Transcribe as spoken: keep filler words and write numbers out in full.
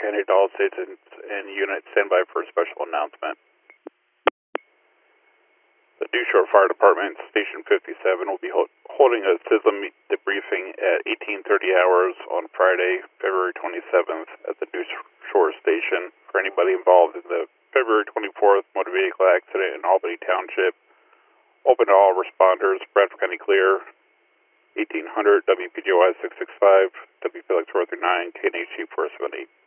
County to all stations and units stand by for a special announcement. The Dew Shore Fire Department, Station fifty-seven, will be ho holding a C I S M debriefing at eighteen thirty hours on Friday, February twenty-seventh at the Dew Shore Station. For anybody involved in the February twenty-fourth motor vehicle accident in Albany Township, open to all responders. Bradford County Clear, eighteen hundred, W P G Y six six five, W P L X four three nine, K N H G four seven eight.